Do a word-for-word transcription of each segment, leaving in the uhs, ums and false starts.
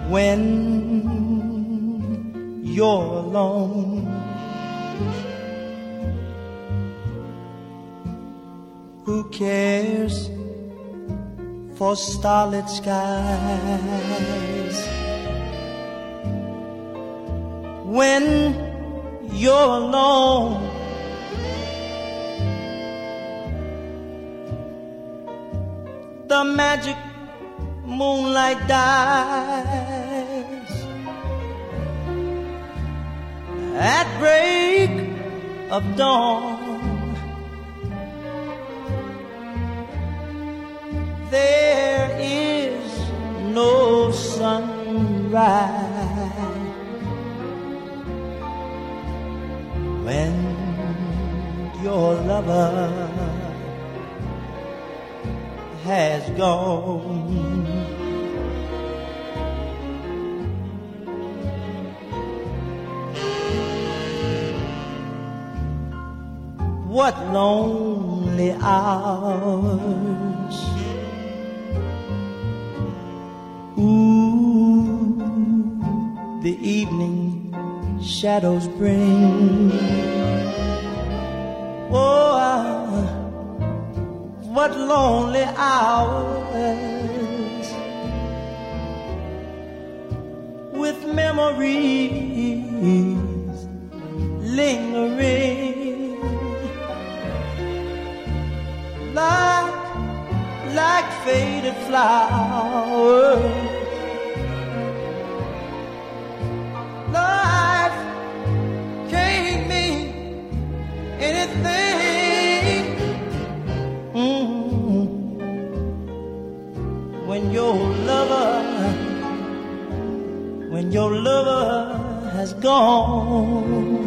when you're alone. Who cares for starlit skies when you're alone? The magic moonlight dies at break of dawn. There is no sunrise when your lover has gone. What lonely hours, ooh, the evening shadows bring. Oh, ah, what lonely hours with memories lingering like, like faded flowers. Life can't mean anything mm-hmm. when your lover, when your lover has gone.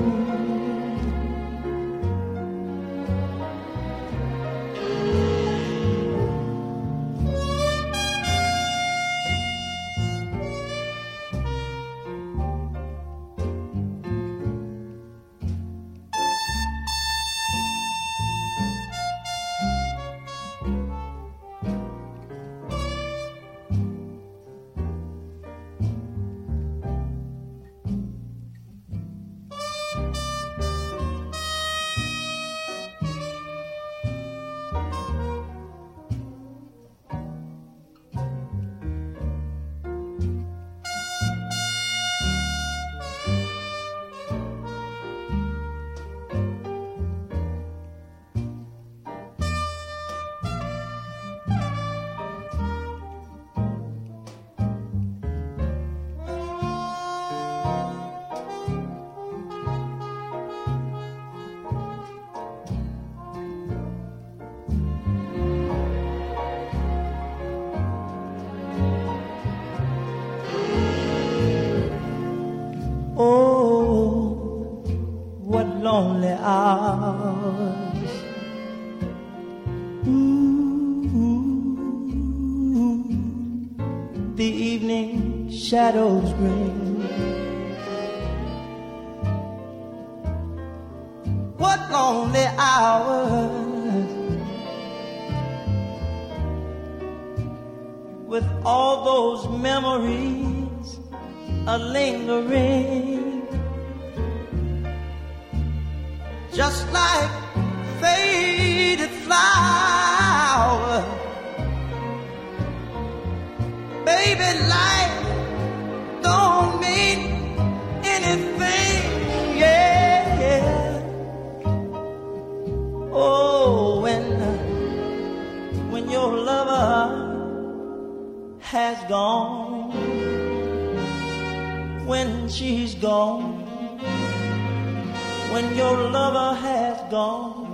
Lonely hours, ooh, the evening shadows bring. What lonely hours with all those memories a lingering. Just like faded flower, baby, life don't mean anything, yeah. Oh, when when your lover has gone, when she's gone, when your lover has gone.